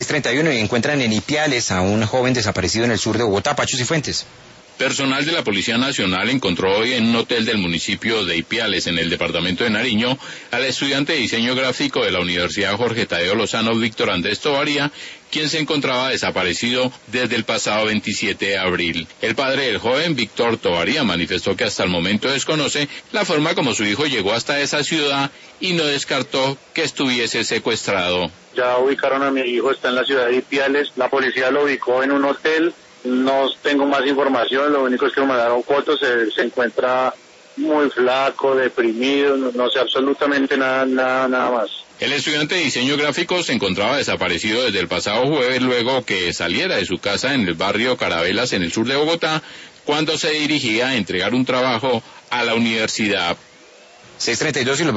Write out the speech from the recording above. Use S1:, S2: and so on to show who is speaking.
S1: 6:31 y encuentran en Ipiales a un joven desaparecido en el sur de Bogotá. Pachos y Fuentes.
S2: Personal de la Policía Nacional encontró hoy en un hotel del municipio de Ipiales, en el departamento de Nariño, al estudiante de diseño gráfico de la Universidad Jorge Tadeo Lozano, Víctor Andrés Tovaría, quien se encontraba desaparecido desde el pasado 27 de abril. El padre del joven, Víctor Tovaría, manifestó que hasta el momento desconoce la forma como su hijo llegó hasta esa ciudad y no descartó que estuviese secuestrado.
S3: Ya ubicaron a mi hijo, está en la ciudad de Ipiales, la policía lo ubicó en un hotel. No tengo más información, lo único es que me mandaron fotos, se encuentra muy flaco, deprimido, no sé absolutamente nada más.
S2: El estudiante de diseño gráfico se encontraba desaparecido desde el pasado jueves luego que saliera de su casa en el barrio Carabelas, en el sur de Bogotá, cuando se dirigía a entregar un trabajo a la universidad.
S1: 6:32 y los